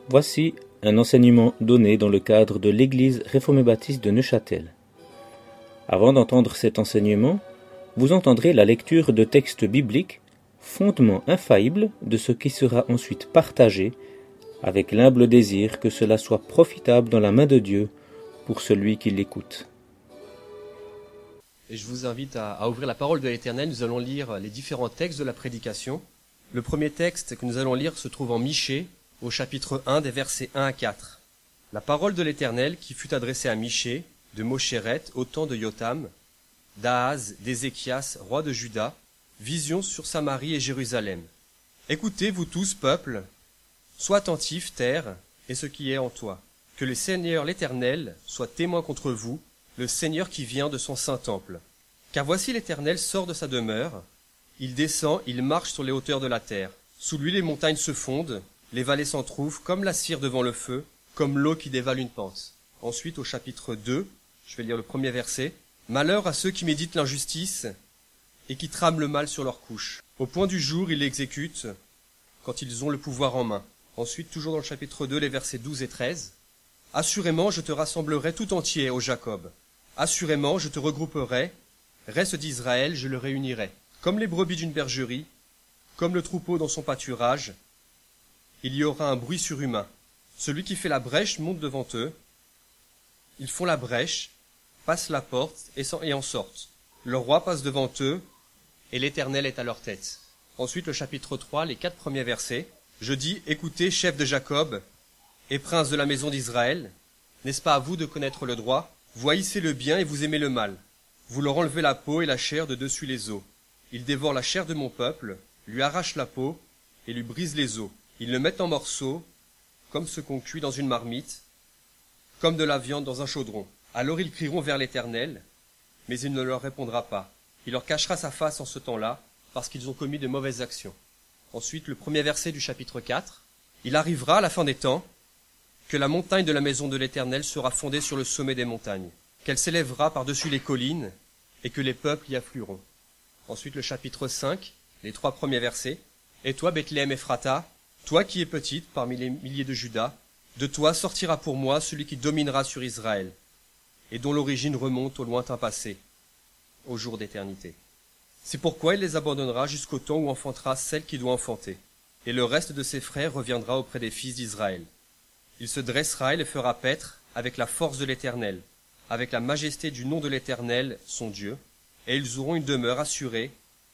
Voici un enseignement donné dans le cadre de l'Église réformée baptiste de Neuchâtel. Avant d'entendre cet enseignement, vous entendrez la lecture de textes bibliques, fondement infaillible de ce qui sera ensuite partagé, avec l'humble désir que cela soit profitable dans la main de Dieu pour celui qui l'écoute. Et je vous invite à ouvrir la parole de l'Éternel. Nous allons lire les différents textes de la prédication. Le premier texte que nous allons lire se trouve en Michée, au chapitre 1, des versets 1 à 4. La parole de l'Éternel qui fut adressée à Michée, de Moshéret, au temps de Yotam, d'Ahaz, d'Ézéchias, roi de Juda, vision sur Samarie et Jérusalem. Écoutez, vous tous, peuple, sois attentifs, terre, et ce qui est en toi. Que le Seigneur l'Éternel soit témoin contre vous, le Seigneur qui vient de son saint temple. Car voici l'Éternel sort de sa demeure, il descend, il marche sur les hauteurs de la terre. Sous lui les montagnes se fondent, les vallées s'entr'ouvrent comme la cire devant le feu, comme l'eau qui dévale une pente. Ensuite, au chapitre 2, je vais lire le premier verset. Malheur à ceux qui méditent l'injustice et qui trament le mal sur leur couche. Au point du jour, ils l'exécutent quand ils ont le pouvoir en main. Ensuite, toujours dans le chapitre 2, les versets 12 et 13. Assurément, je te rassemblerai tout entier, ô Jacob. Assurément, je te regrouperai. Reste d'Israël, je le réunirai. Comme les brebis d'une bergerie, comme le troupeau dans son pâturage, il y aura un bruit surhumain. Celui qui fait la brèche monte devant eux. Ils font la brèche, passent la porte et en sortent. Le roi passe devant eux, et l'Éternel est à leur tête. Ensuite, le chapitre 3, les 4 premiers versets. Je dis, écoutez, chef de Jacob, et prince de la maison d'Israël, n'est-ce pas à vous de connaître le droit? Vous haïssez le bien et vous aimez le mal. Vous leur enlevez la peau et la chair de dessus les os. Ils dévorent la chair de mon peuple, lui arrachent la peau et lui brisent les os. Ils le mettent en morceaux, comme ce qu'on cuit dans une marmite, comme de la viande dans un chaudron. Alors ils crieront vers l'Éternel, mais il ne leur répondra pas. Il leur cachera sa face en ce temps-là, parce qu'ils ont commis de mauvaises actions. Ensuite, le premier verset du chapitre 4. Il arrivera à la fin des temps que la montagne de la maison de l'Éternel sera fondée sur le sommet des montagnes, qu'elle s'élèvera par-dessus les collines, et que les peuples y afflueront. Ensuite, le chapitre 5, les 3 premiers versets. Et toi, Bethléem Ephrata, toi qui es petite parmi les milliers de Juda, de toi sortira pour moi celui qui dominera sur Israël, et dont l'origine remonte au lointain passé, au jour d'éternité. C'est pourquoi il les abandonnera jusqu'au temps où enfantera celle qui doit enfanter, et le reste de ses frères reviendra auprès des fils d'Israël. Il se dressera et les fera paître avec la force de l'Éternel, avec la majesté du nom de l'Éternel, son Dieu, et ils auront une demeure assurée,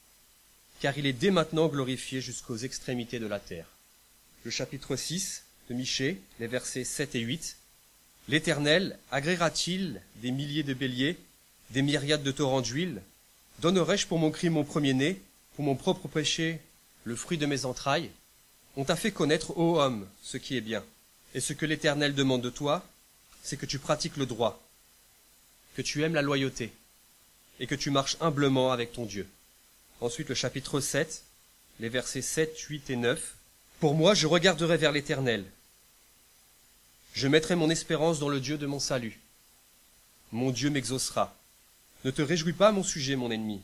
car il est dès maintenant glorifié jusqu'aux extrémités de la terre. Le chapitre 6 de Michée, les versets 7 et 8. L'Éternel agréera-t-il des milliers de béliers, des myriades de torrents d'huile? Donnerai-je pour mon crime mon premier-né, pour mon propre péché le fruit de mes entrailles? On t'a fait connaître, ô homme, ce qui est bien. Et ce que l'Éternel demande de toi, c'est que tu pratiques le droit, que tu aimes la loyauté, et que tu marches humblement avec ton Dieu. Ensuite, le chapitre 7, les versets 7, 8 et 9. Pour moi, je regarderai vers l'Éternel. Je mettrai mon espérance dans le Dieu de mon salut. Mon Dieu m'exaucera. Ne te réjouis pas à mon sujet, mon ennemi.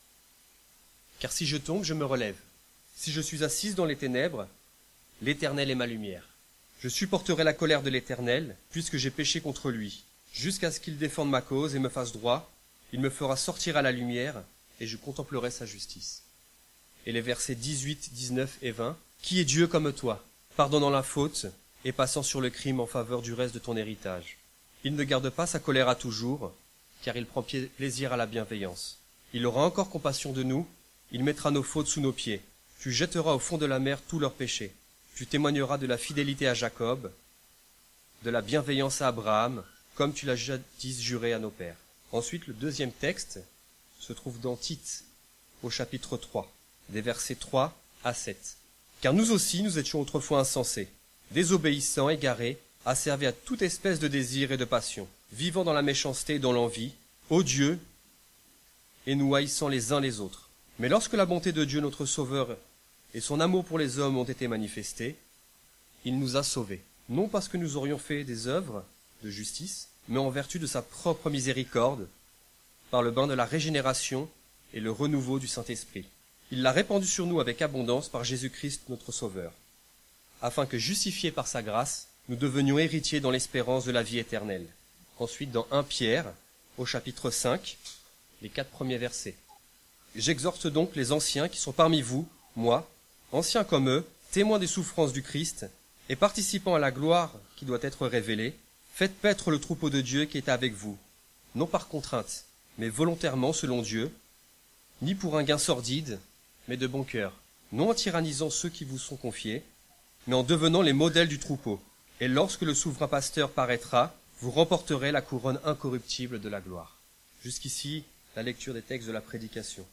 Car si je tombe, je me relève. Si je suis assise dans les ténèbres, l'Éternel est ma lumière. Je supporterai la colère de l'Éternel, puisque j'ai péché contre lui. Jusqu'à ce qu'il défende ma cause et me fasse droit, il me fera sortir à la lumière, et je contemplerai sa justice. Et les versets 18, 19 et 20. Qui est Dieu comme toi, pardonnant la faute et passant sur le crime en faveur du reste de ton héritage? Il ne garde pas sa colère à toujours, car il prend plaisir à la bienveillance. Il aura encore compassion de nous, il mettra nos fautes sous nos pieds. Tu jetteras au fond de la mer tous leurs péchés. Tu témoigneras de la fidélité à Jacob, de la bienveillance à Abraham, comme tu l'as jadis juré à nos pères. Ensuite, le deuxième texte se trouve dans Tite, au chapitre 3, des versets 3 à 7. Car nous aussi, nous étions autrefois insensés, désobéissants, égarés, asservis à toute espèce de désir et de passion, vivant dans la méchanceté et dans l'envie, odieux, et nous haïssant les uns les autres. Mais lorsque la bonté de Dieu notre Sauveur et son amour pour les hommes ont été manifestés, il nous a sauvés, non parce que nous aurions fait des œuvres de justice, mais en vertu de sa propre miséricorde, par le bain de la régénération et le renouveau du Saint-Esprit. Il l'a répandu sur nous avec abondance par Jésus-Christ notre Sauveur, afin que, justifiés par sa grâce, nous devenions héritiers dans l'espérance de la vie éternelle. Ensuite, dans 1 Pierre, au chapitre 5, les 4 premiers versets. J'exhorte donc les anciens qui sont parmi vous, moi, anciens comme eux, témoins des souffrances du Christ, et participant à la gloire qui doit être révélée, faites paître le troupeau de Dieu qui est avec vous, non par contrainte, mais volontairement selon Dieu, ni pour un gain sordide, mais de bon cœur, non en tyrannisant ceux qui vous sont confiés, mais en devenant les modèles du troupeau. Et lorsque le souverain pasteur paraîtra, vous remporterez la couronne incorruptible de la gloire. Jusqu'ici, la lecture des textes de la prédication.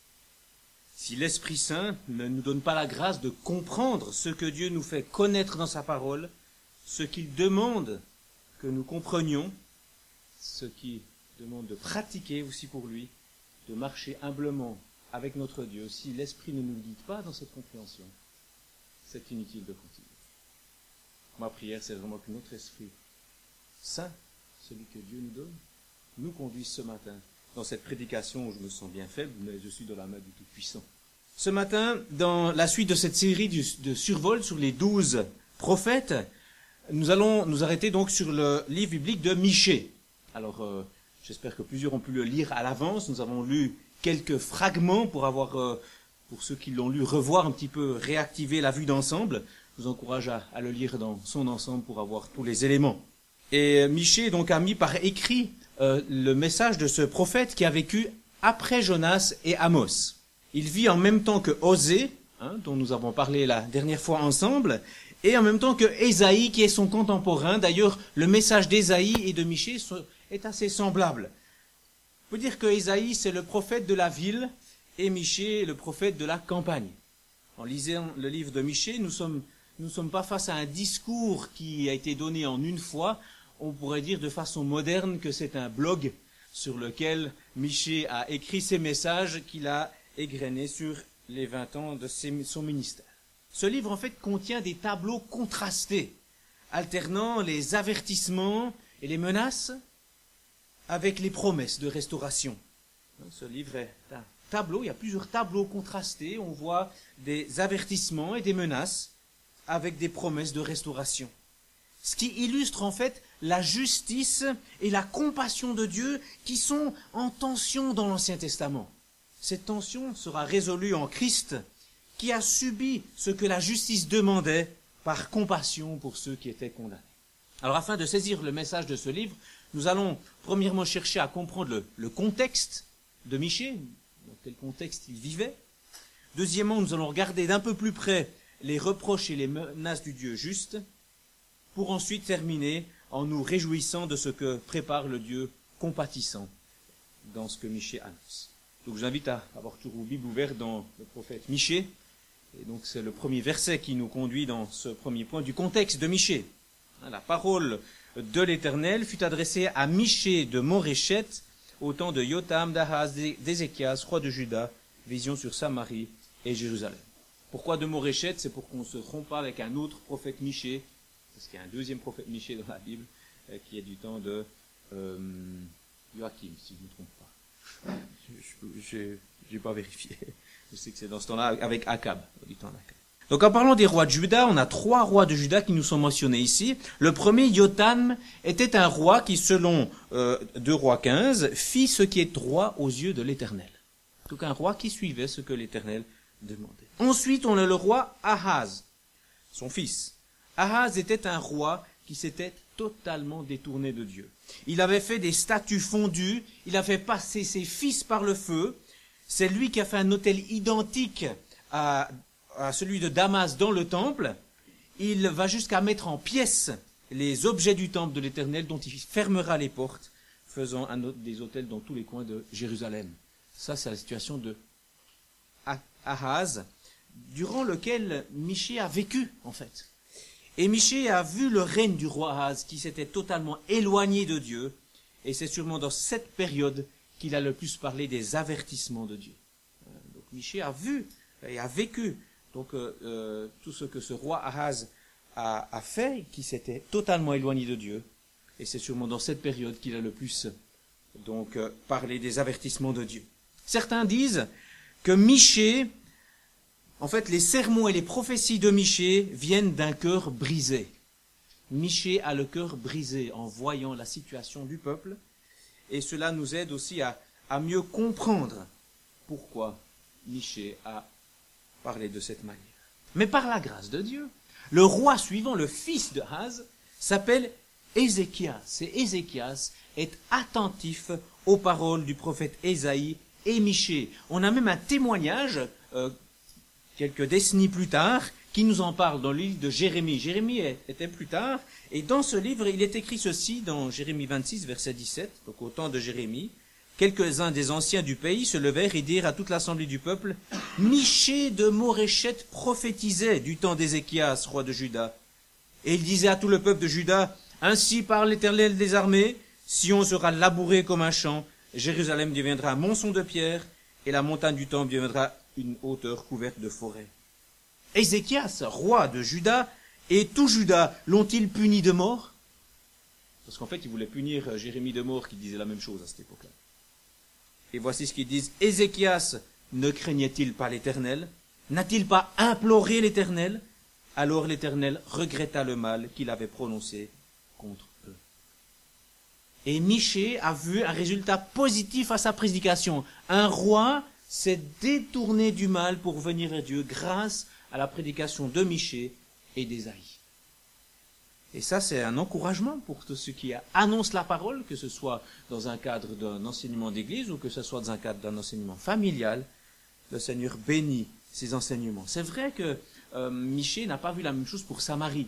Si l'Esprit Saint ne nous donne pas la grâce de comprendre ce que Dieu nous fait connaître dans sa parole, ce qu'il demande que nous comprenions, ce qu'il demande de pratiquer aussi pour lui, de marcher humblement avec notre Dieu, si l'Esprit ne nous guide pas dans cette compréhension, c'est inutile de continuer. Ma prière, c'est vraiment que notre Esprit Saint, celui que Dieu nous donne, nous conduise ce matin dans cette prédication où je me sens bien faible, mais je suis dans la main du Tout-Puissant. Ce matin, dans la suite de cette série de survol sur les 12 prophètes, nous allons nous arrêter donc sur le livre biblique de Michée. Alors, j'espère que plusieurs ont pu le lire à l'avance. Nous avons lu quelques fragments pour ceux qui l'ont lu, revoir un petit peu, réactiver la vue d'ensemble. Je vous encourage à le lire dans son ensemble pour avoir tous les éléments. Et Michée donc a mis par écrit le message de ce prophète qui a vécu après Jonas et Amos. Il vit en même temps que Osée, dont nous avons parlé la dernière fois ensemble, et en même temps que Ésaïe, qui est son contemporain. D'ailleurs, le message d'Ésaïe et de Michée est assez semblable. On peut dire que Ésaïe, c'est le prophète de la ville, et Michée est le prophète de la campagne. En lisant le livre de Michée, nous sommes pas face à un discours qui a été donné en une fois. On pourrait dire de façon moderne que c'est un blog sur lequel Michée a écrit ses messages qu'il a égrenés sur les 20 ans de son ministère. Ce livre, en fait, contient des tableaux contrastés, alternant les avertissements et les menaces avec les promesses de restauration. Ce livre est un tableau, il y a plusieurs tableaux contrastés. On voit des avertissements et des menaces avec des promesses de restauration. Ce qui illustre en fait la justice et la compassion de Dieu qui sont en tension dans l'Ancien Testament. Cette tension sera résolue en Christ, qui a subi ce que la justice demandait par compassion pour ceux qui étaient condamnés. Alors afin de saisir le message de ce livre, nous allons premièrement chercher à comprendre le contexte de Michée, dans quel contexte il vivait. Deuxièmement, nous allons regarder d'un peu plus près les reproches et les menaces du Dieu juste, pour ensuite terminer en nous réjouissant de ce que prépare le Dieu compatissant dans ce que Michée annonce. Donc je vous invite à avoir toujours vos Bibles ouvertes dans le prophète Michée. Et donc c'est le premier verset qui nous conduit dans ce premier point du contexte de Michée. La parole de l'Éternel fut adressée à Michée de Moréchet au temps de Jotham, d'Ahaz, d'Ézéchias, roi de Juda, vision sur Samarie et Jérusalem. Pourquoi de Moréchet? C'est pour qu'on ne se trompe pas avec un autre prophète Michée, parce qu'il y a un deuxième prophète Michée dans la Bible, qui est du temps de Joachim, si je ne me trompe pas. Je n'ai pas vérifié. Je sais que c'est dans ce temps-là, avec Akab, du temps d'Akab. Donc en parlant des rois de Juda, on a 3 rois de Juda qui nous sont mentionnés ici. Le premier, Jotham, était un roi qui, selon 2 Rois 15, fit ce qui est droit aux yeux de l'Éternel. Donc un roi qui suivait ce que l'Éternel demandait. Ensuite, on a le roi Ahaz, son fils. Ahaz était un roi qui s'était totalement détourné de Dieu. Il avait fait des statues fondues, il a fait passer ses fils par le feu. C'est lui qui a fait un autel identique à celui de Damas dans le temple. Il va jusqu'à mettre en pièces les objets du temple de l'Éternel dont il fermera les portes, faisant des autels dans tous les coins de Jérusalem. Ça, c'est la situation de Ahaz, durant lequel Michée a vécu, en fait. Et Michée a vu le règne du roi Ahaz qui s'était totalement éloigné de Dieu, et c'est sûrement dans cette période qu'il a le plus parlé des avertissements de Dieu. Donc Michée a vu et a vécu donc tout ce que ce roi Ahaz a fait, qui s'était totalement éloigné de Dieu, et c'est sûrement dans cette période qu'il a le plus donc parlé des avertissements de Dieu. Certains disent que Michée En fait, les sermons et les prophéties de Michée viennent d'un cœur brisé. Michée a le cœur brisé en voyant la situation du peuple, et cela nous aide aussi à mieux comprendre pourquoi Michée a parlé de cette manière. Mais par la grâce de Dieu, le roi suivant, le fils de Haz, s'appelle Ézéchias. Et Ézéchias est attentif aux paroles du prophète Ésaïe et Michée. On a même un témoignage, quelques décennies plus tard, qui nous en parle dans le livre de Jérémie. Jérémie était plus tard, et dans ce livre, il est écrit ceci dans Jérémie 26, verset 17, donc au temps de Jérémie. Quelques-uns des anciens du pays se levèrent et dirent à toute l'assemblée du peuple, « Michée de Moréchette prophétisait du temps d'Ézéchias, roi de Juda. Et il disait à tout le peuple de Juda, « Ainsi parle l'Éternel des armées, Sion sera labouré comme un champ, Jérusalem deviendra un monceau de pierre, et la montagne du temple deviendra une hauteur couverte de forêts. » Ézéchias, roi de Juda, et tout Juda, l'ont-ils puni de mort? Parce qu'en fait, ils voulaient punir Jérémie de mort qui disait la même chose à cette époque-là. Et voici ce qu'ils disent. Ézéchias ne craignait-il pas l'Éternel? N'a-t-il pas imploré l'Éternel? Alors l'Éternel regretta le mal qu'il avait prononcé contre eux. Et Michée a vu un résultat positif à sa prédication. Un roi s'est détourné du mal pour venir à Dieu grâce à la prédication de Michée et d'Ésaïe. Et ça, c'est un encouragement pour tous ceux qui annoncent la parole, que ce soit dans un cadre d'un enseignement d'église ou que ce soit dans un cadre d'un enseignement familial. Le Seigneur bénit ces enseignements. C'est vrai que Michée n'a pas vu la même chose pour Samarie.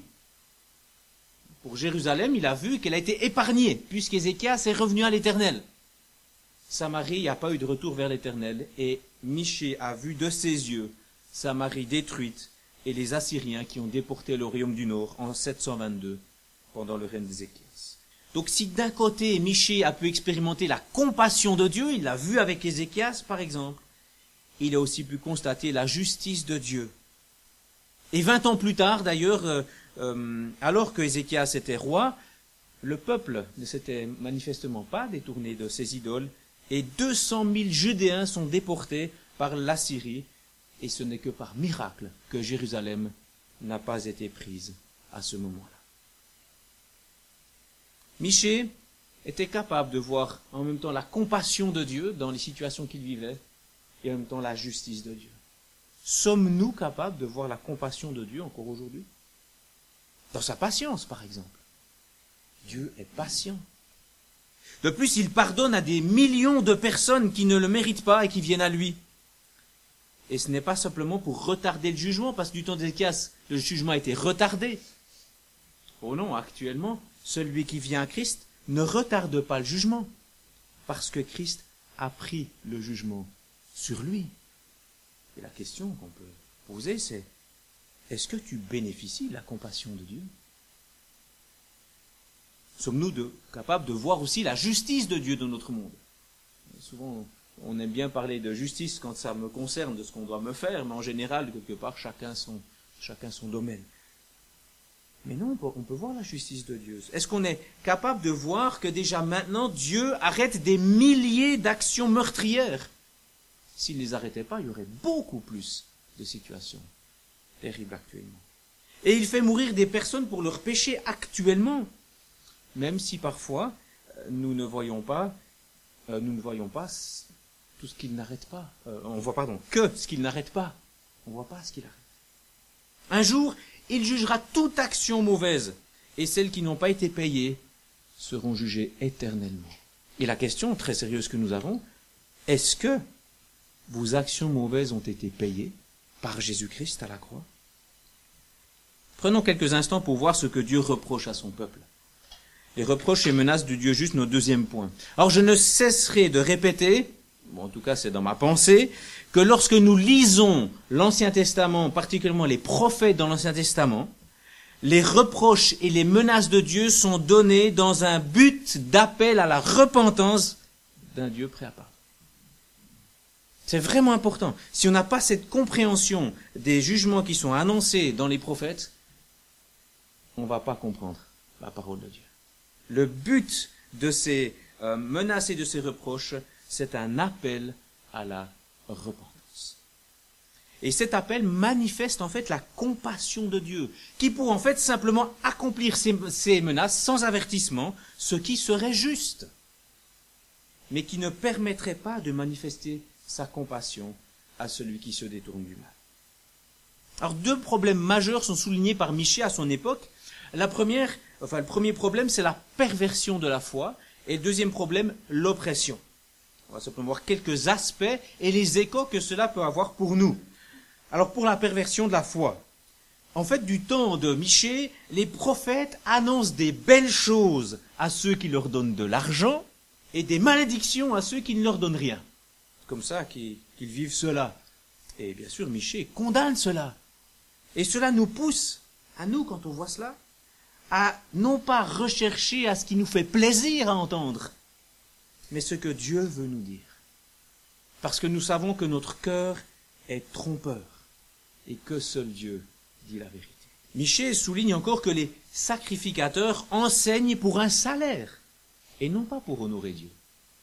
Pour Jérusalem, il a vu qu'elle a été épargnée, puisqu'Ézéchias est revenu à l'Éternel. Samarie, il n'y a pas eu de retour vers l'Éternel, et Michée a vu de ses yeux Samarie détruite, et les Assyriens qui ont déporté le royaume du Nord en 722 pendant le règne d'Ézéchias. Donc si d'un côté Michée a pu expérimenter la compassion de Dieu, il l'a vu avec Ézéchias par exemple, il a aussi pu constater la justice de Dieu. Et 20 ans plus tard d'ailleurs, alors que Ézéchias était roi, le peuple ne s'était manifestement pas détourné de ses idoles, et 200 000 Judéens sont déportés par l'Assyrie, et ce n'est que par miracle que Jérusalem n'a pas été prise à ce moment-là. Michée était capable de voir en même temps la compassion de Dieu dans les situations qu'il vivait et en même temps la justice de Dieu. Sommes-nous capables de voir la compassion de Dieu encore aujourd'hui? Dans sa patience, par exemple. Dieu est patient. De plus, il pardonne à des millions de personnes qui ne le méritent pas et qui viennent à lui. Et ce n'est pas simplement pour retarder le jugement, parce que du temps d'Ézéchias, le jugement a été retardé. Oh non, actuellement, celui qui vient à Christ ne retarde pas le jugement, parce que Christ a pris le jugement sur lui. Et la question qu'on peut poser, c'est, est-ce que tu bénéficies de la compassion de Dieu? Sommes-nous capables de voir aussi la justice de Dieu dans notre monde? Souvent, on aime bien parler de justice quand ça me concerne, de ce qu'on doit me faire, mais en général, quelque part, chacun son domaine. Mais non, on peut voir la justice de Dieu. Est-ce qu'on est capable de voir que déjà maintenant, Dieu arrête des milliers d'actions meurtrières? S'il ne les arrêtait pas, il y aurait beaucoup plus de situations terribles actuellement. Et il fait mourir des personnes pour leur péché actuellement, même si parfois nous ne voyons pas tout ce qu'il n'arrête pas. On voit que ce qu'il n'arrête pas. On ne voit pas ce qu'il arrête. Un jour, il jugera toute action mauvaise, et celles qui n'ont pas été payées seront jugées éternellement. Et la question très sérieuse que nous avons, est-ce que vos actions mauvaises ont été payées par Jésus-Christ à la croix? Prenons quelques instants pour voir ce que Dieu reproche à son peuple. Les reproches et menaces du Dieu juste, notre deuxième point. Alors je ne cesserai de répéter, en tout cas c'est dans ma pensée, que lorsque nous lisons l'Ancien Testament, particulièrement les prophètes dans l'Ancien Testament, les reproches et les menaces de Dieu sont donnés dans un but d'appel à la repentance d'un Dieu prêt à pardonner. C'est vraiment important. Si on n'a pas cette compréhension des jugements qui sont annoncés dans les prophètes, on ne va pas comprendre la parole de Dieu. Le but de ces menaces et de ces reproches, c'est un appel à la repentance. Et cet appel manifeste en fait la compassion de Dieu, qui pour en fait simplement accomplir ces menaces sans avertissement, ce qui serait juste, mais qui ne permettrait pas de manifester sa compassion à celui qui se détourne du mal. Alors 2 problèmes majeurs sont soulignés par Michée à son époque. Le premier problème, c'est la perversion de la foi, et le deuxième problème, l'oppression. On va simplement voir quelques aspects et les échos que cela peut avoir pour nous. Alors pour la perversion de la foi, en fait du temps de Michée, les prophètes annoncent des belles choses à ceux qui leur donnent de l'argent et des malédictions à ceux qui ne leur donnent rien. C'est comme ça qu'ils vivent cela. Et bien sûr, Michée condamne cela. Et cela nous pousse, à nous, quand on voit cela, à non pas rechercher à ce qui nous fait plaisir à entendre, mais ce que Dieu veut nous dire. Parce que nous savons que notre cœur est trompeur et que seul Dieu dit la vérité. Michée souligne encore que les sacrificateurs enseignent pour un salaire et non pas pour honorer Dieu.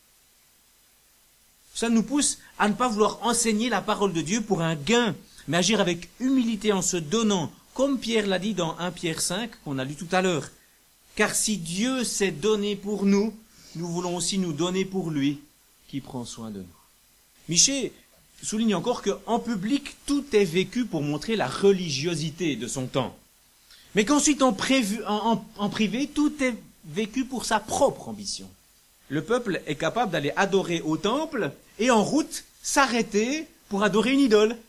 Ça nous pousse à ne pas vouloir enseigner la parole de Dieu pour un gain, mais agir avec humilité en se donnant, comme Pierre l'a dit dans 1 Pierre 5, qu'on a lu tout à l'heure. Car si Dieu s'est donné pour nous, nous voulons aussi nous donner pour lui, qui prend soin de nous. Michée souligne encore qu'en public, tout est vécu pour montrer la religiosité de son temps. Mais qu'ensuite, en privé, tout est vécu pour sa propre ambition. Le peuple est capable d'aller adorer au temple et en route s'arrêter pour adorer une idole.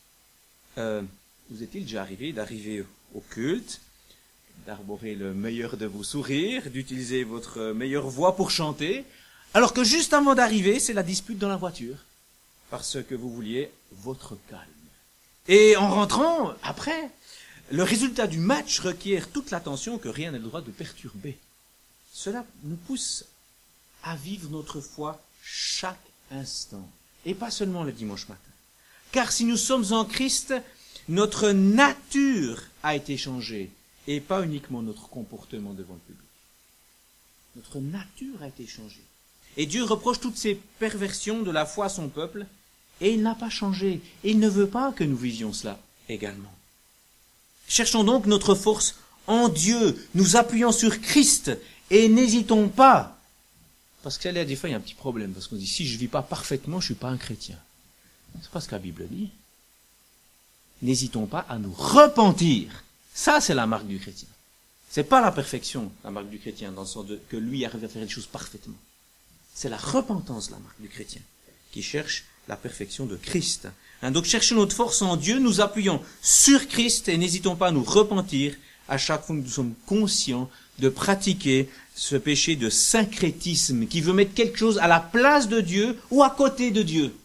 Vous est-il déjà arrivé d'arriver au culte, d'arborer le meilleur de vos sourires, d'utiliser votre meilleure voix pour chanter, alors que juste avant d'arriver, c'est la dispute dans la voiture, parce que vous vouliez votre calme. Et en rentrant, après, le résultat du match requiert toute l'attention que rien n'a le droit de perturber. Cela nous pousse à vivre notre foi chaque instant, et pas seulement le dimanche matin. Car si nous sommes en Christ, notre nature a été changée, et pas uniquement notre comportement devant le public. Notre nature a été changée. Et Dieu reproche toutes ces perversions de la foi à son peuple, et il n'a pas changé. Et il ne veut pas que nous vivions cela également. Cherchons donc notre force en Dieu, nous appuyons sur Christ, et n'hésitons pas. Parce que là, des fois, il y a un petit problème, parce qu'on dit, si je ne vis pas parfaitement, je ne suis pas un chrétien. C'est pas ce que la Bible dit. N'hésitons pas à nous repentir. Ça, c'est la marque du chrétien. C'est pas la perfection, la marque du chrétien, dans le sens que lui arrive à faire les choses parfaitement. C'est la repentance, la marque du chrétien, qui cherche la perfection de Christ. Donc, cherchons notre force en Dieu, nous appuyons sur Christ et n'hésitons pas à nous repentir à chaque fois que nous sommes conscients de pratiquer ce péché de syncrétisme qui veut mettre quelque chose à la place de Dieu ou à côté de Dieu.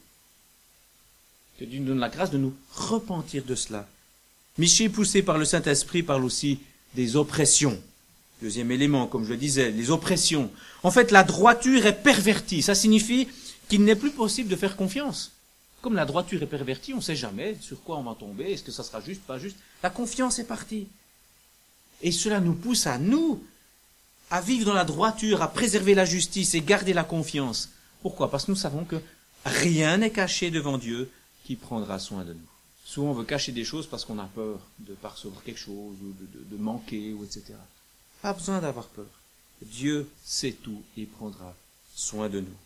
Que Dieu nous donne la grâce de nous repentir de cela. Michée, poussé par le Saint-Esprit, parle aussi des oppressions. Deuxième élément, comme je le disais, les oppressions. En fait, la droiture est pervertie. Ça signifie qu'il n'est plus possible de faire confiance. Comme la droiture est pervertie, on ne sait jamais sur quoi on va tomber. Est-ce que ça sera juste, pas juste? La confiance est partie. Et cela nous pousse à nous, à vivre dans la droiture, à préserver la justice et garder la confiance. Pourquoi? Parce que nous savons que rien n'est caché devant Dieu qui prendra soin de nous. Souvent, on veut cacher des choses parce qu'on a peur de ne pas recevoir quelque chose, ou de manquer, ou etc. Pas besoin d'avoir peur. Dieu sait tout et prendra soin de nous.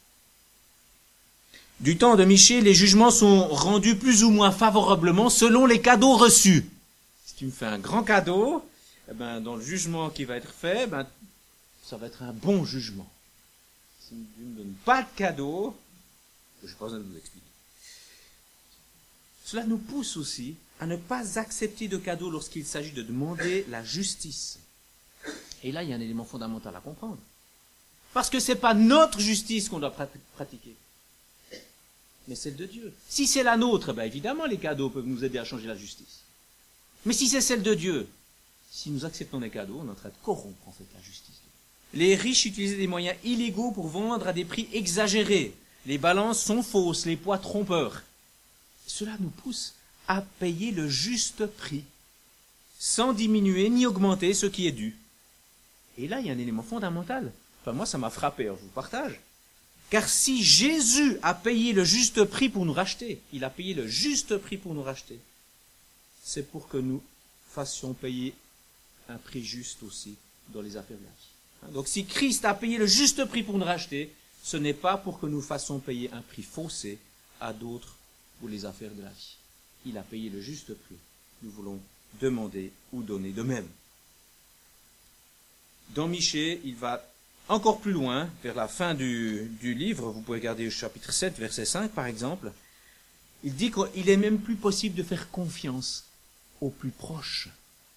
Du temps de Michée, les jugements sont rendus plus ou moins favorablement selon les cadeaux reçus. Si tu me fais un grand cadeau, dans le jugement qui va être fait, ça va être un bon jugement. Si tu ne me donnes pas de cadeau, je n'ai pas besoin de vous expliquer. Cela nous pousse aussi à ne pas accepter de cadeaux lorsqu'il s'agit de demander la justice. Et là, il y a un élément fondamental à comprendre. Parce que ce n'est pas notre justice qu'on doit pratiquer, mais celle de Dieu. Si c'est la nôtre, évidemment, les cadeaux peuvent nous aider à changer la justice. Mais si c'est celle de Dieu, si nous acceptons les cadeaux, on est en train de corrompre en fait la justice. Les riches utilisaient des moyens illégaux pour vendre à des prix exagérés. Les balances sont fausses, les poids trompeurs. Cela nous pousse à payer le juste prix, sans diminuer ni augmenter ce qui est dû. Et là, il y a un élément fondamental. Moi, ça m'a frappé, je vous partage. Car si Jésus a payé le juste prix pour nous racheter, il a payé le juste prix pour nous racheter, c'est pour que nous fassions payer un prix juste aussi dans les affaires de la vie. Donc si Christ a payé le juste prix pour nous racheter, ce n'est pas pour que nous fassions payer un prix faussé à d'autres pour les affaires de la vie. Il a payé le juste prix. Nous voulons demander ou donner de même. Dans Michée, il va encore plus loin, vers la fin du livre. Vous pouvez regarder au chapitre 7, verset 5 par exemple. Il dit qu'il est même plus possible de faire confiance aux plus proches.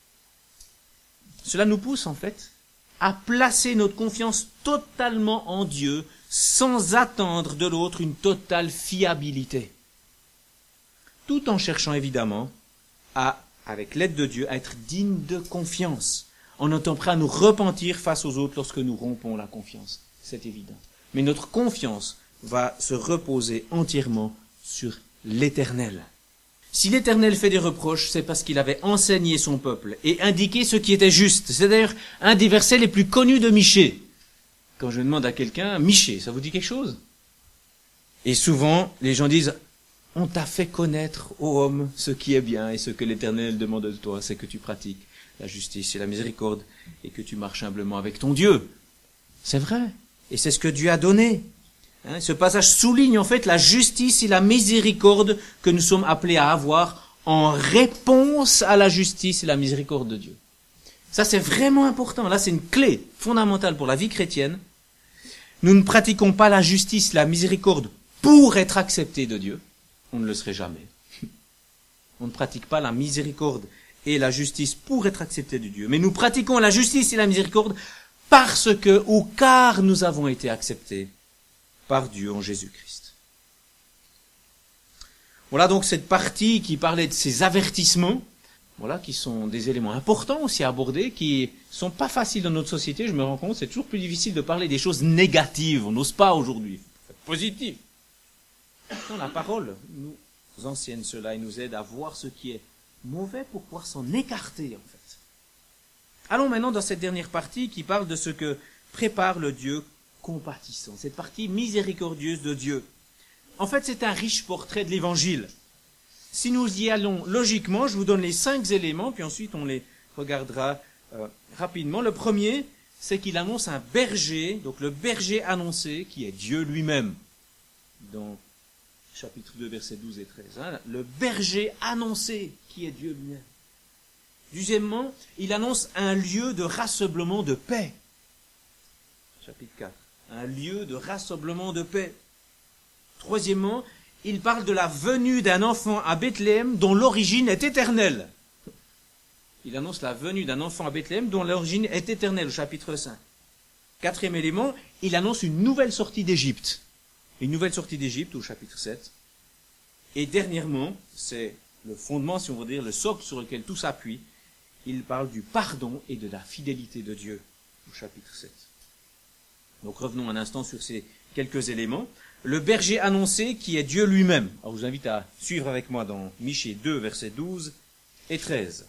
Cela nous pousse en fait à placer notre confiance totalement en Dieu sans attendre de l'autre une totale fiabilité. Tout en cherchant évidemment à, avec l'aide de Dieu, à être digne de confiance, en étant prêt à nous repentir face aux autres lorsque nous rompons la confiance. C'est évident. Mais notre confiance va se reposer entièrement sur l'Éternel. Si l'Éternel fait des reproches, c'est parce qu'il avait enseigné son peuple et indiqué ce qui était juste. C'est d'ailleurs un des versets les plus connus de Michée. Quand je demande à quelqu'un, Michée, ça vous dit quelque chose? Et souvent, les gens disent, on t'a fait connaître, ô homme, ce qui est bien et ce que l'Éternel demande de toi, c'est que tu pratiques la justice et la miséricorde, et que tu marches humblement avec ton Dieu. C'est vrai. Et c'est ce que Dieu a donné. Ce passage souligne en fait la justice et la miséricorde que nous sommes appelés à avoir en réponse à la justice et la miséricorde de Dieu. Ça, c'est vraiment important. Là, c'est une clé fondamentale pour la vie chrétienne. Nous ne pratiquons pas la justice, la miséricorde pour être acceptés de Dieu. On ne le serait jamais. On ne pratique pas la miséricorde et la justice pour être acceptés de Dieu. Mais nous pratiquons la justice et la miséricorde parce que, ou car nous avons été acceptés par Dieu en Jésus-Christ. Voilà donc cette partie qui parlait de ces avertissements, voilà, qui sont des éléments importants aussi à aborder, qui sont pas faciles dans notre société, je me rends compte, c'est toujours plus difficile de parler des choses négatives, on n'ose pas aujourd'hui, positif. Non, la parole nous enseigne cela et nous aide à voir ce qui est mauvais pour pouvoir s'en écarter, en fait. Allons maintenant dans cette dernière partie qui parle de ce que prépare le Dieu compatissant, cette partie miséricordieuse de Dieu. En fait, c'est un riche portrait de l'Évangile. Si nous y allons logiquement, je vous donne les 5 éléments, puis ensuite on les regardera rapidement. Le premier, c'est qu'il annonce un berger, donc le berger annoncé, qui est Dieu lui-même. Dans chapitre 2, versets 12 et 13. Le berger annoncé, qui est Dieu lui-même. Deuxièmement, il annonce un lieu de rassemblement de paix. Chapitre 4. Un lieu de rassemblement de paix. Troisièmement, il parle de la venue d'un enfant à Bethléem dont l'origine est éternelle. Il annonce la venue d'un enfant à Bethléem dont l'origine est éternelle, au chapitre 5. Quatrième élément, il annonce une nouvelle sortie d'Égypte. Une nouvelle sortie d'Égypte, au chapitre 7. Et dernièrement, c'est le fondement, si on veut dire, le socle sur lequel tout s'appuie, il parle du pardon et de la fidélité de Dieu, au chapitre 7. Donc revenons un instant sur ces quelques éléments. Le berger annoncé qui est Dieu lui-même. Alors je vous invite à suivre avec moi dans Michée 2, versets 12 et 13.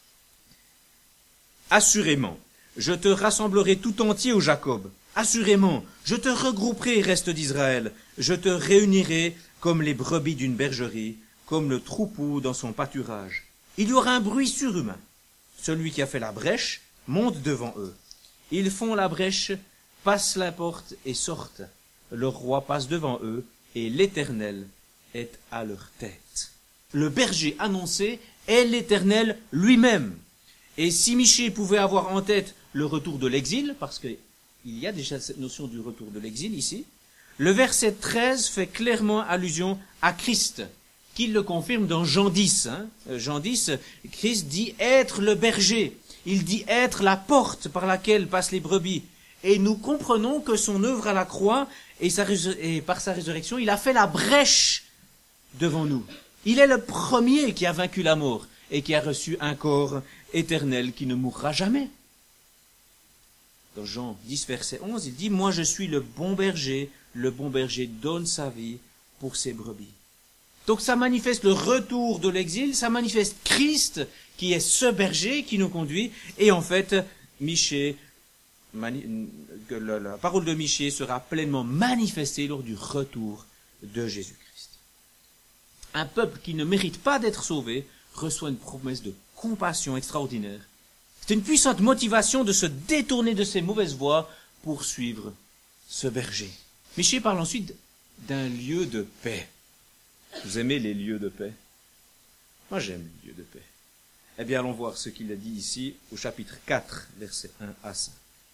Assurément, je te rassemblerai tout entier, ô Jacob. Assurément, je te regrouperai, reste d'Israël. Je te réunirai comme les brebis d'une bergerie, comme le troupeau dans son pâturage. Il y aura un bruit surhumain. Celui qui a fait la brèche monte devant eux. Ils font la brèche, passent la porte et sortent. Le roi passe devant eux, et l'Éternel est à leur tête. Le berger annoncé est l'Éternel lui-même. Et si Michée pouvait avoir en tête le retour de l'exil, parce qu'il y a déjà cette notion du retour de l'exil ici, le verset 13 fait clairement allusion à Christ, qu'il le confirme dans Jean 10. Jean 10, Christ dit être le berger. Il dit être la porte par laquelle passent les brebis. Et nous comprenons que son œuvre à la croix et par sa résurrection, il a fait la brèche devant nous. Il est le premier qui a vaincu la mort et qui a reçu un corps éternel qui ne mourra jamais. Dans Jean 10, verset 11, il dit « Moi je suis le bon berger donne sa vie pour ses brebis. » Donc ça manifeste le retour de l'exil, ça manifeste Christ qui est ce berger qui nous conduit. Et en fait, Michée la parole de Michée sera pleinement manifestée lors du retour de Jésus-Christ. Un peuple qui ne mérite pas d'être sauvé reçoit une promesse de compassion extraordinaire. C'est une puissante motivation de se détourner de ses mauvaises voies pour suivre ce berger. Michée parle ensuite d'un lieu de paix. Vous aimez les lieux de paix? Moi j'aime les lieux de paix. Eh bien allons voir ce qu'il a dit ici au chapitre 4, versets 1 à 5.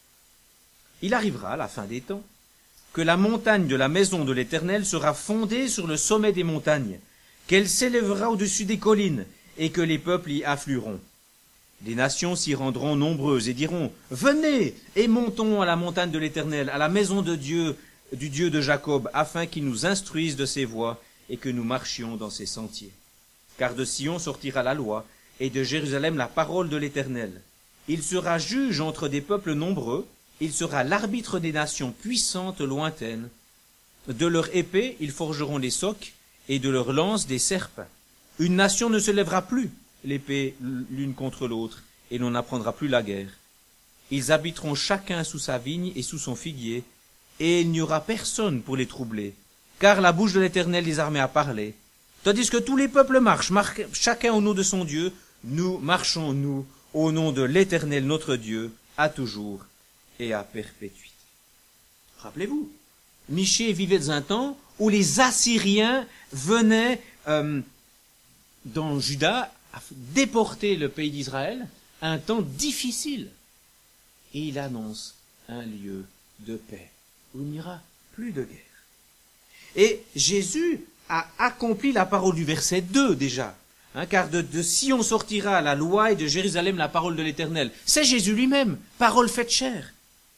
Il arrivera à la fin des temps que la montagne de la maison de l'Éternel sera fondée sur le sommet des montagnes, qu'elle s'élèvera au-dessus des collines, et que les peuples y afflueront. Les nations s'y rendront nombreuses et diront, « Venez et montons à la montagne de l'Éternel, à la maison de Dieu, du Dieu de Jacob, afin qu'il nous instruise de ses voies et que nous marchions dans ses sentiers. Car de Sion sortira la loi, et de Jérusalem la parole de l'Éternel. Il sera juge entre des peuples nombreux, il sera l'arbitre des nations puissantes lointaines. De leur épée ils forgeront les socs, et de leur lance des serpes. Une nation ne se lèvera plus, l'épée l'une contre l'autre, et l'on n'apprendra plus la guerre. Ils habiteront chacun sous sa vigne et sous son figuier, et il n'y aura personne pour les troubler, car la bouche de l'Éternel des armées a parlé. Tandis que tous les peuples marchent, chacun au nom de son Dieu, nous marchons, nous, au nom de l'Éternel notre Dieu, à toujours et à perpétuité. Rappelez-vous, Michée vivait dans un temps où les Assyriens venaient dans Juda à déporter le pays d'Israël, un temps difficile. Et il annonce un lieu de paix, où il n'y aura plus de guerre. Et Jésus a accompli la parole du verset 2 déjà. Car de Sion sortira la loi et de Jérusalem la parole de l'Éternel. C'est Jésus lui-même, parole faite chair.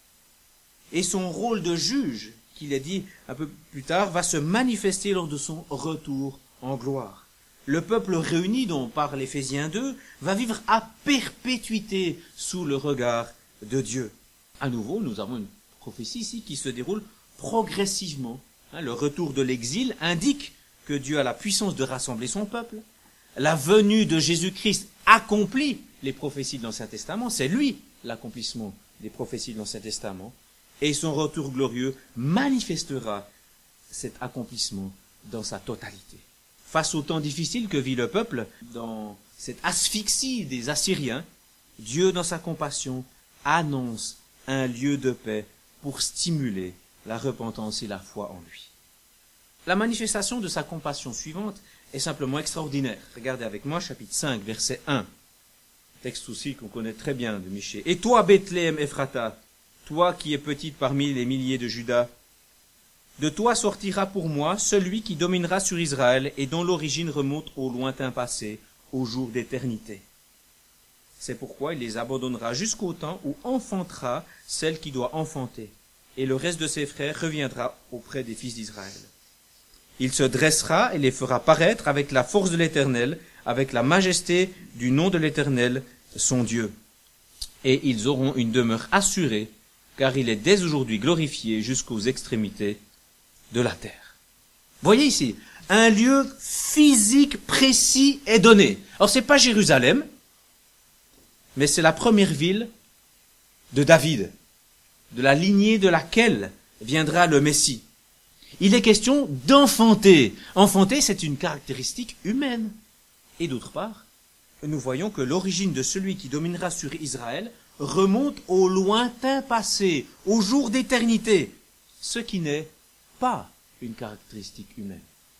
Et son rôle de juge, qu'il a dit un peu plus tard, va se manifester lors de son retour en gloire. Le peuple réuni dont parle Éphésiens 2 va vivre à perpétuité sous le regard de Dieu. À nouveau, nous avons une prophétie ici qui se déroule progressivement. Le retour de l'exil indique que Dieu a la puissance de rassembler son peuple. La venue de Jésus-Christ accomplit les prophéties de l'Ancien Testament. C'est lui l'accomplissement des prophéties de l'Ancien Testament. Et son retour glorieux manifestera cet accomplissement dans sa totalité. Face aux temps difficiles que vit le peuple, dans cette asphyxie des Assyriens, Dieu, dans sa compassion, annonce un lieu de paix pour stimuler la repentance et la foi en lui. La manifestation de sa compassion suivante est simplement extraordinaire. Regardez avec moi, chapitre 5, verset 1. Texte aussi qu'on connaît très bien de Michée. « Et toi, Bethléem Ephrata, toi qui es petite parmi les milliers de Juda, de toi sortira pour moi celui qui dominera sur Israël et dont l'origine remonte au lointain passé, au jour d'éternité. C'est pourquoi il les abandonnera jusqu'au temps où enfantera celle qui doit enfanter, et le reste de ses frères reviendra auprès des fils d'Israël. Il se dressera et les fera paraître avec la force de l'Éternel, avec la majesté du nom de l'Éternel, son Dieu. Et ils auront une demeure assurée, car il est dès aujourd'hui glorifié jusqu'aux extrémités de la terre. Voyez ici, un lieu physique précis est donné. Alors c'est pas Jérusalem, mais c'est la première ville de David, de la lignée de laquelle viendra le Messie. Il est question d'enfanter. Enfanter, c'est une caractéristique humaine. Et d'autre part, nous voyons que l'origine de celui qui dominera sur Israël remonte au lointain passé, au jour d'éternité, ce qui n'est pas une caractéristique humaine.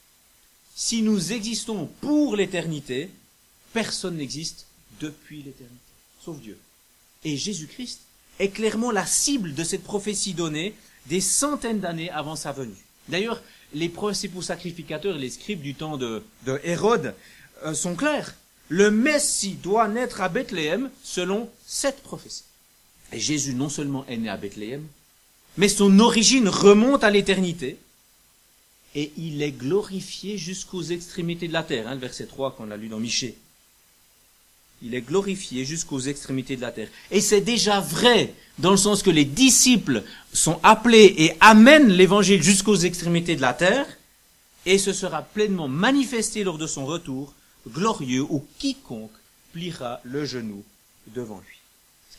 Si nous existons pour l'éternité, personne n'existe depuis l'éternité, sauf Dieu. Et Jésus-Christ est clairement la cible de cette prophétie donnée des centaines d'années avant sa venue. D'ailleurs, les principaux sacrificateurs et les scribes du temps de Hérode sont clairs. Le Messie doit naître à Bethléem selon cette prophétie. Et Jésus non seulement est né à Bethléem, mais son origine remonte à l'éternité. Et il est glorifié jusqu'aux extrémités de la terre. Le verset 3 qu'on a lu dans Michée. Il est glorifié jusqu'aux extrémités de la terre. Et c'est déjà vrai, dans le sens que les disciples sont appelés et amènent l'évangile jusqu'aux extrémités de la terre, et ce sera pleinement manifesté lors de son retour glorieux où quiconque pliera le genou devant lui. Ce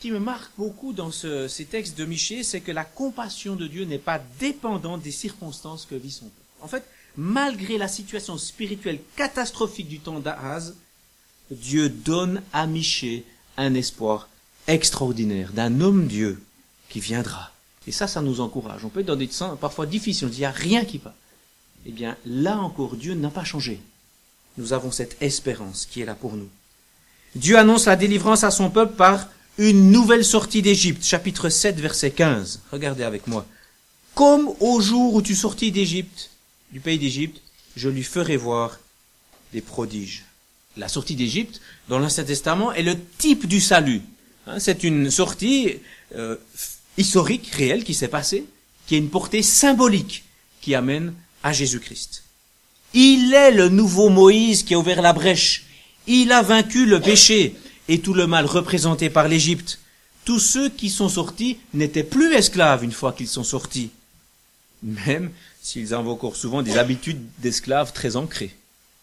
qui me marque beaucoup dans ces textes de Michée, c'est que la compassion de Dieu n'est pas dépendante des circonstances que vit son peuple. En fait, malgré la situation spirituelle catastrophique du temps d'Ahaz, Dieu donne à Michée un espoir extraordinaire d'un homme Dieu qui viendra. Et ça nous encourage. On peut être dans des temps parfois difficiles, on dit il n'y a rien qui va. Eh bien, là encore, Dieu n'a pas changé. Nous avons cette espérance qui est là pour nous. Dieu annonce la délivrance à son peuple par une nouvelle sortie d'Égypte, chapitre 7, verset 15. Regardez avec moi. Comme au jour où tu sortis d'Égypte, du pays d'Égypte, je lui ferai voir des prodiges. La sortie d'Égypte, dans l'Ancien Testament, est le type du salut. C'est une sortie historique, réelle, qui s'est passée, qui a une portée symbolique, qui amène à Jésus-Christ. Il est le nouveau Moïse qui a ouvert la brèche. Il a vaincu le péché et tout le mal représenté par l'Égypte. Tous ceux qui sont sortis n'étaient plus esclaves une fois qu'ils sont sortis, même s'ils avaient encore souvent des habitudes d'esclaves très ancrées.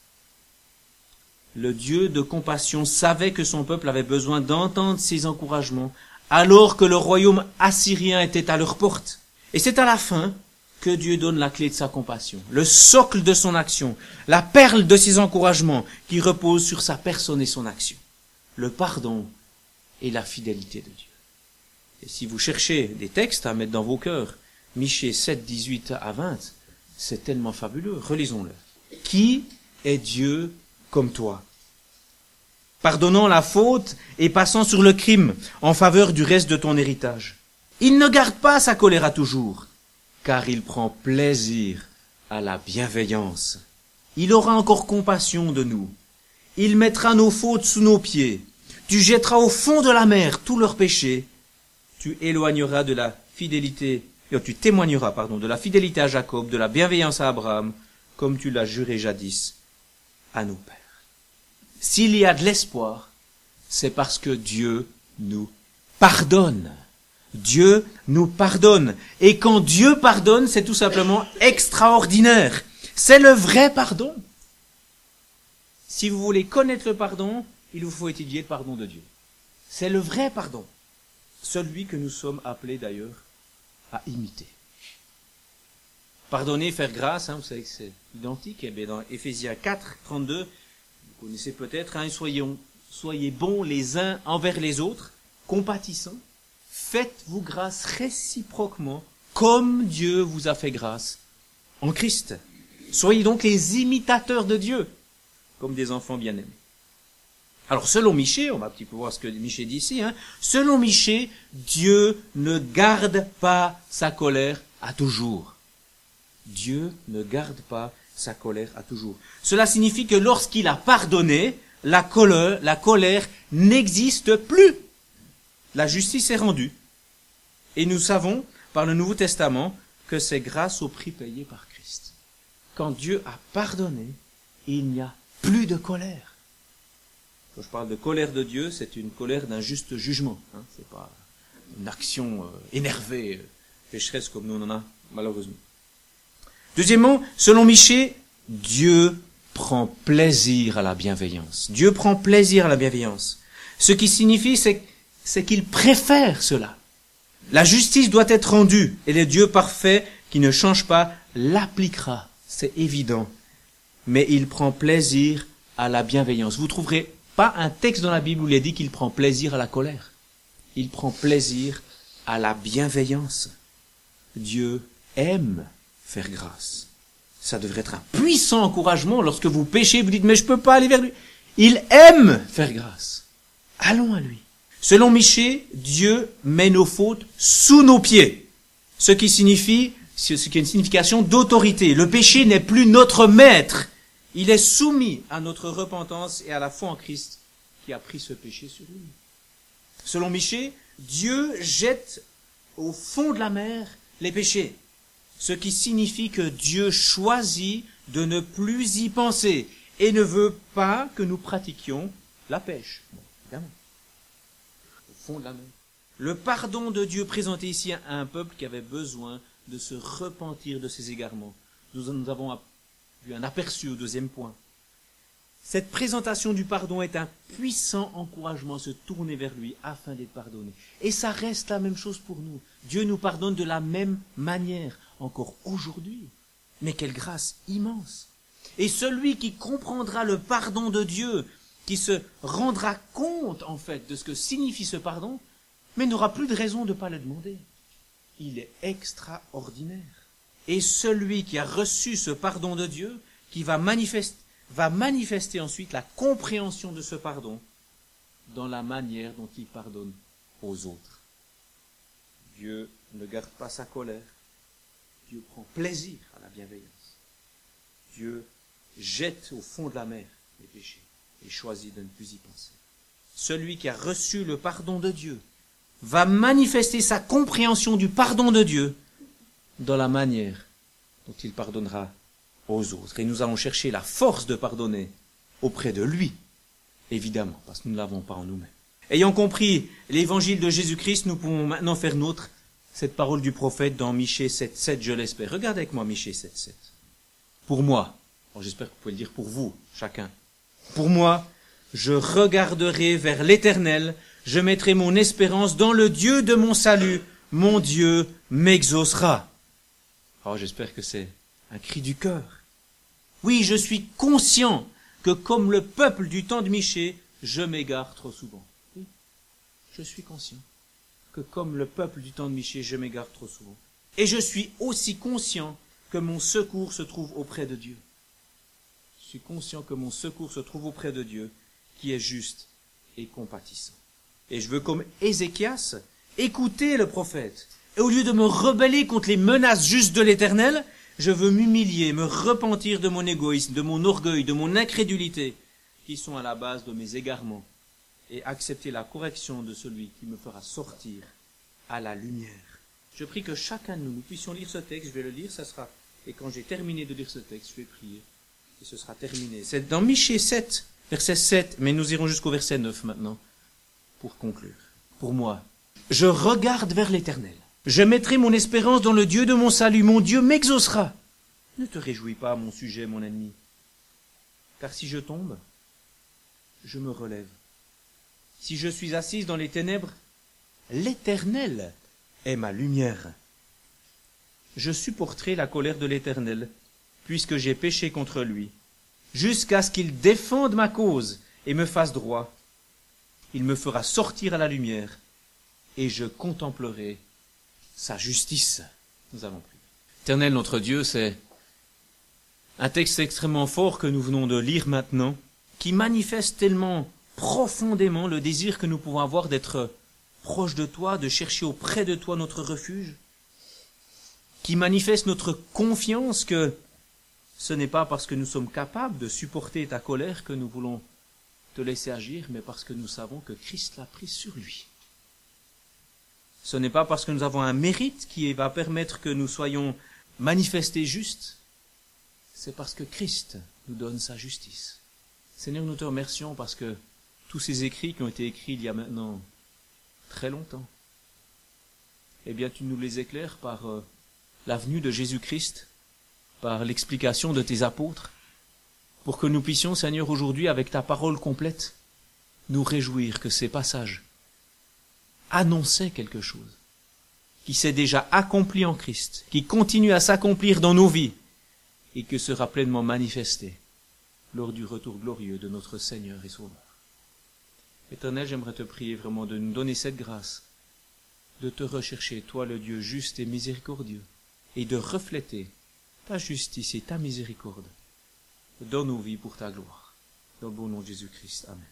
Le Dieu de compassion savait que son peuple avait besoin d'entendre ces encouragements, alors que le royaume assyrien était à leur porte. Et c'est à la fin que Dieu donne la clé de sa compassion, le socle de son action, la perle de ses encouragements qui repose sur sa personne et son action, le pardon et la fidélité de Dieu. Et si vous cherchez des textes à mettre dans vos cœurs, Michée 7, 18 à 20, c'est tellement fabuleux, relisons-le. Qui est Dieu comme toi, pardonnant la faute et passant sur le crime en faveur du reste de ton héritage? Il ne garde pas sa colère à toujours, car il prend plaisir à la bienveillance. Il aura encore compassion de nous. Il mettra nos fautes sous nos pieds. Tu jetteras au fond de la mer tous leurs péchés. Tu éloigneras de la fidélité, tu témoigneras, de la fidélité à Jacob, de la bienveillance à Abraham, comme tu l'as juré jadis à nos pères. S'il y a de l'espoir, c'est parce que Dieu nous pardonne. Dieu nous pardonne. Et quand Dieu pardonne, c'est tout simplement extraordinaire. C'est le vrai pardon. Si vous voulez connaître le pardon, il vous faut étudier le pardon de Dieu. C'est le vrai pardon. Celui que nous sommes appelés d'ailleurs à imiter. Pardonner, faire grâce, vous savez que c'est identique. Et bien dans Éphésiens 4, 32, vous connaissez peut-être, soyez bons les uns envers les autres, compatissants. Faites-vous grâce réciproquement, comme Dieu vous a fait grâce en Christ. Soyez donc les imitateurs de Dieu, comme des enfants bien-aimés. Alors, selon Michée, on va un petit peu voir ce que Michée dit ici, selon Michée, Dieu ne garde pas sa colère à toujours. Dieu ne garde pas sa colère à toujours. Cela signifie que lorsqu'il a pardonné, la colère n'existe plus. La justice est rendue. Et nous savons, par le Nouveau Testament, que c'est grâce au prix payé par Christ. Quand Dieu a pardonné, il n'y a plus de colère. Quand je parle de colère de Dieu, c'est une colère d'un juste jugement. C'est pas une action énervée, pécheresse comme nous on en a, malheureusement. Deuxièmement, selon Michée, Dieu prend plaisir à la bienveillance. Dieu prend plaisir à la bienveillance. Ce qui signifie, c'est qu'il préfère cela. La justice doit être rendue, et le Dieu parfait, qui ne change pas, l'appliquera. C'est évident. Mais il prend plaisir à la bienveillance. Vous ne trouverez pas un texte dans la Bible où il est dit qu'il prend plaisir à la colère. Il prend plaisir à la bienveillance. Dieu aime faire grâce. Ça devrait être un puissant encouragement lorsque vous péchez, vous dites, mais je ne peux pas aller vers lui. Il aime faire grâce. Allons à lui. Selon Michée, Dieu met nos fautes sous nos pieds. Ce qui a une signification d'autorité. Le péché n'est plus notre maître. Il est soumis à notre repentance et à la foi en Christ qui a pris ce péché sur lui. Selon Michée, Dieu jette au fond de la mer les péchés. Ce qui signifie que Dieu choisit de ne plus y penser et ne veut pas que nous pratiquions la pêche. Bon, évidemment. Au fond de la mer. Le pardon de Dieu présenté ici à un peuple qui avait besoin de se repentir de ses égarements. Nous avons vu un aperçu au deuxième point. Cette présentation du pardon est un puissant encouragement à se tourner vers lui afin d'être pardonné. Et ça reste la même chose pour nous. Dieu nous pardonne de la même manière, encore aujourd'hui. Mais quelle grâce immense! Et celui qui comprendra le pardon de Dieu, qui se rendra compte en fait de ce que signifie ce pardon, mais n'aura plus de raison de ne pas le demander. Il est extraordinaire. Et celui qui a reçu ce pardon de Dieu, qui va manifester ensuite la compréhension de ce pardon dans la manière dont il pardonne aux autres. Dieu ne garde pas sa colère. Dieu prend plaisir à la bienveillance. Dieu jette au fond de la mer les péchés et choisit de ne plus y penser. Celui qui a reçu le pardon de Dieu va manifester sa compréhension du pardon de Dieu dans la manière dont il pardonnera aux autres. Et nous allons chercher la force de pardonner auprès de lui, évidemment, parce que nous ne l'avons pas en nous-mêmes. Ayant compris l'évangile de Jésus-Christ, nous pouvons maintenant faire nôtre cette parole du prophète dans Michée 7.7, je l'espère. Regardez avec moi Michée 7.7. Pour moi, alors j'espère que vous pouvez le dire pour vous, chacun. Pour moi, je regarderai vers l'Éternel, je mettrai mon espérance dans le Dieu de mon salut, mon Dieu m'exaucera. Alors j'espère que c'est un cri du cœur. Oui, je suis conscient que comme le peuple du temps de Michée, je m'égare trop souvent. Oui, je suis conscient que comme le peuple du temps de Michée, je m'égare trop souvent. Et je suis aussi conscient que mon secours se trouve auprès de Dieu. Je suis conscient que mon secours se trouve auprès de Dieu, qui est juste et compatissant. Et je veux, comme Ézéchias, écouter le prophète. Et au lieu de me rebeller contre les menaces justes de l'Éternel, je veux m'humilier, me repentir de mon égoïsme, de mon orgueil, de mon incrédulité, qui sont à la base de mes égarements, et accepter la correction de celui qui me fera sortir à la lumière. Je prie que chacun de nous puissions lire ce texte. Je vais le lire, ça sera. Et quand j'ai terminé de lire ce texte, je vais prier. Et ce sera terminé. C'est dans Michée 7, verset 7, mais nous irons jusqu'au verset 9 maintenant, pour conclure. Pour moi, je regarde vers l'Éternel. Je mettrai mon espérance dans le Dieu de mon salut. Mon Dieu m'exaucera. Ne te réjouis pas à mon sujet, mon ennemi. Car si je tombe, je me relève. Si je suis assise dans les ténèbres, l'Éternel est ma lumière. Je supporterai la colère de l'Éternel, puisque j'ai péché contre lui, jusqu'à ce qu'il défende ma cause et me fasse droit. Il me fera sortir à la lumière, et je contemplerai sa justice. Nous avons prié. Éternel, notre Dieu, c'est un texte extrêmement fort que nous venons de lire maintenant, qui manifeste tellement profondément le désir que nous pouvons avoir d'être proche de toi, de chercher auprès de toi notre refuge, qui manifeste notre confiance que ce n'est pas parce que nous sommes capables de supporter ta colère que nous voulons te laisser agir, mais parce que nous savons que Christ l'a pris sur lui. Ce n'est pas parce que nous avons un mérite qui va permettre que nous soyons manifestés justes, c'est parce que Christ nous donne sa justice. Seigneur, nous te remercions parce que tous ces écrits qui ont été écrits il y a maintenant très longtemps, eh bien tu nous les éclaires par la venue de Jésus-Christ, par l'explication de tes apôtres, pour que nous puissions, Seigneur, aujourd'hui, avec ta parole complète, nous réjouir que ces passages annonçaient quelque chose, qui s'est déjà accompli en Christ, qui continue à s'accomplir dans nos vies, et que sera pleinement manifesté lors du retour glorieux de notre Seigneur et Sauveur. Éternel, j'aimerais te prier vraiment de nous donner cette grâce, de te rechercher, toi le Dieu juste et miséricordieux, et de refléter ta justice et ta miséricorde dans nos vies pour ta gloire. Dans le beau nom de Jésus-Christ. Amen.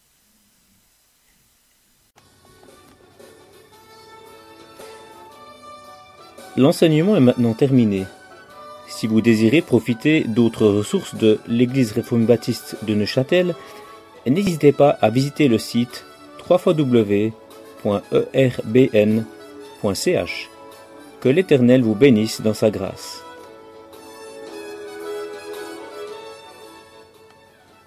L'enseignement est maintenant terminé. Si vous désirez profiter d'autres ressources de l'Église réformée baptiste de Neuchâtel, n'hésitez pas à visiter le site www.erbn.ch. Que l'Éternel vous bénisse dans sa grâce.